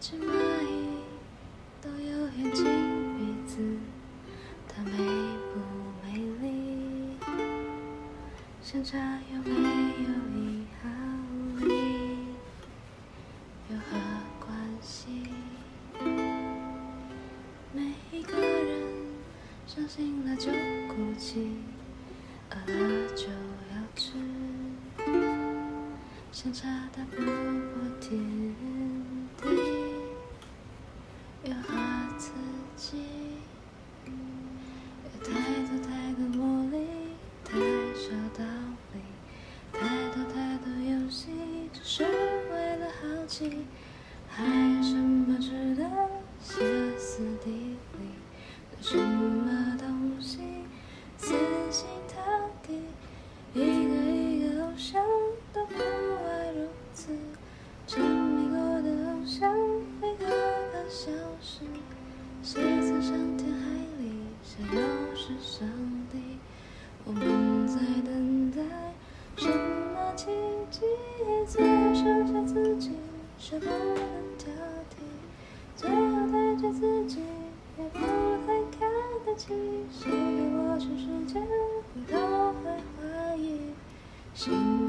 只蚂蚁都有眼睛鼻子，它美不美丽？相差有没有一毫厘？有何关系？每一个人伤心了就哭泣，饿了就要吃，相差大不过天地，有何刺激？有太多魔力，太少道理，太多游戏，只是为了好奇。还有什么值得歇斯底里？对什么东西死心塌地？一个偶像都不外如此，沉迷过的偶像一个个消失。谁曾上天海里？谁又是上帝？我们在等待什么奇迹？最后剩下自己，谁不能挑剔？最后对着自己，也不太看得起。谁给我全世界，我都会怀疑。